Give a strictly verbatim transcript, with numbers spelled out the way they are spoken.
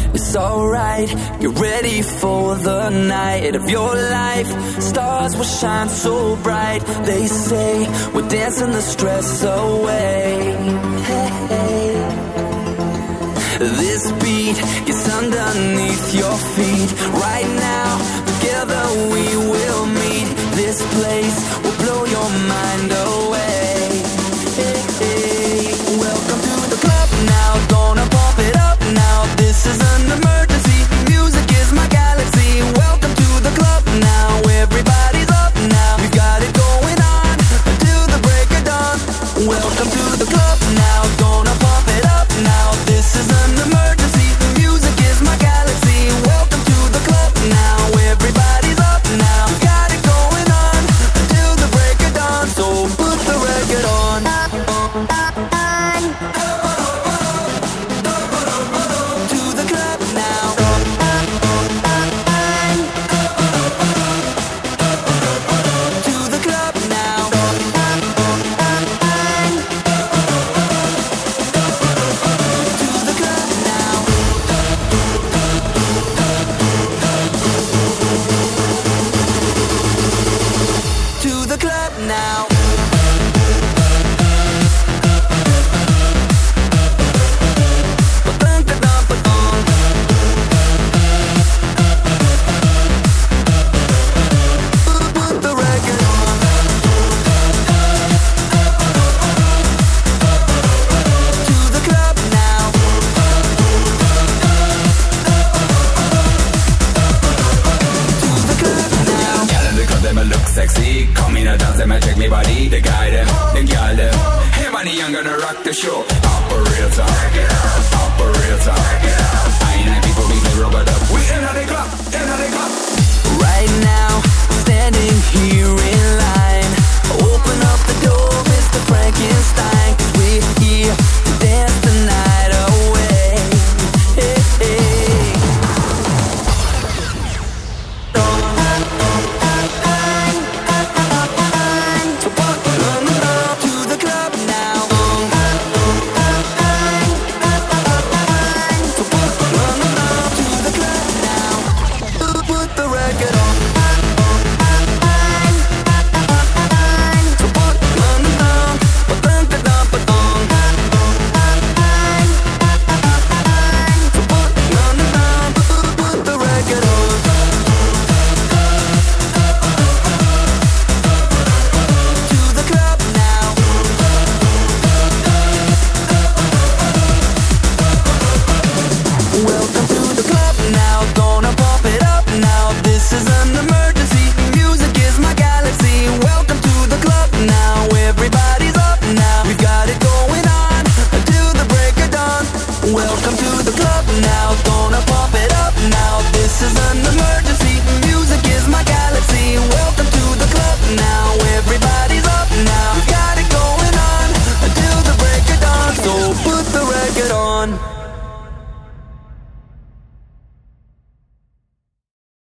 it's alright. Get ready for the night of your life. Stars will shine so bright. They say we're dancing the stress away. Hey, hey. This beat is underneath your feet. Right now, together we will meet. This place will blow your mind away. Hey, hey. Welcome to the club now. Gonna pump it up now. This is an emergency. Music is my galaxy. Welcome to the club now. Everybody's up now. We've got it going on until the break of dawn. Welcome to the club now. Gonna pump it up now. This is an emergency. Music is my galaxy. Welcome to the club now. Everybody's up now. We've got it going on until the break of dawn. So put the record on. To the club now. To the club now. To the club now. To the club now. Put the record on. To the club now. To the club now. Gyal in the club, them a look sexy. Come in a dance, them a check me body. The guy them, the gyal them. Hey, money, I'm gonna rock the show.